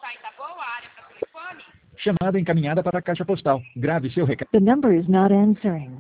Chamada encaminhada para a caixa postal. Grave seu recado. The number is not answering.